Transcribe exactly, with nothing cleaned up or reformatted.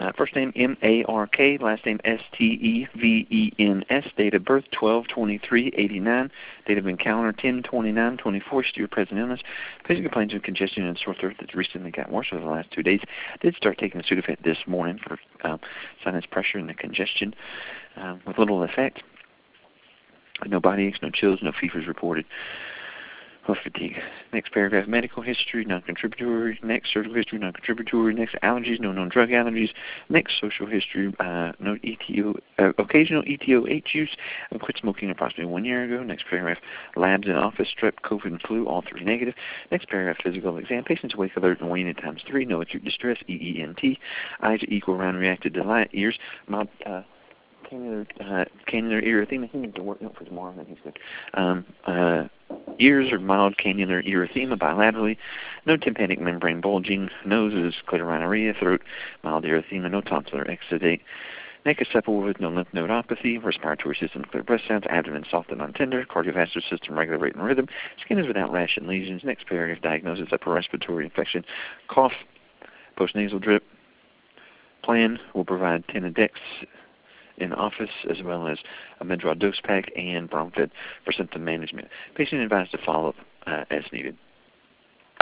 Uh, first name M A R K, last name S T E V E N S, date of birth twelve twenty-three eighty-nine, date of encounter ten twenty-nine twenty-four, severe present illness. Patient complains of congestion and sore throat that's recently got worse over the last two days. Did start taking the Sudafed this morning for um, sinus pressure and the congestion um, with little effect. No body aches, no chills, no fevers reported. Or fatigue. Next paragraph, medical history, non-contributory. Next, surgical history, non-contributory. Next, allergies, no known drug allergies. Next, social history, uh, no E T O, uh, occasional E T O H use. I quit smoking approximately one year ago. Next paragraph, labs in office, strep, COVID, and flu, all three negative. Next paragraph, physical exam. Patients awake, alert, and waning at times three. No acute distress, E E N T. Eyes equal, round, reacted to light. Ears, mild, uh, Cannular, uh, cannular erythema. He needs to work out for tomorrow. Then he's good. Um, uh, ears are mild cannular erythema bilaterally. No tympanic membrane bulging. Nose is clear rhinorrhea. Throat, mild erythema. No tonsillar exudate. Neck is supple with no lymph nodopathy. Respiratory system clear breath sounds. Abdomen soft and non-tender. Cardiovascular system regular rate and rhythm. Skin is without rash and lesions. Next paragraph, diagnosis upper respiratory infection. Cough. Postnasal drip. Plan will provide Tenadex in office, as well as a Medrol dose pack and Bromfed for symptom management. Patient advised to follow up uh, as needed.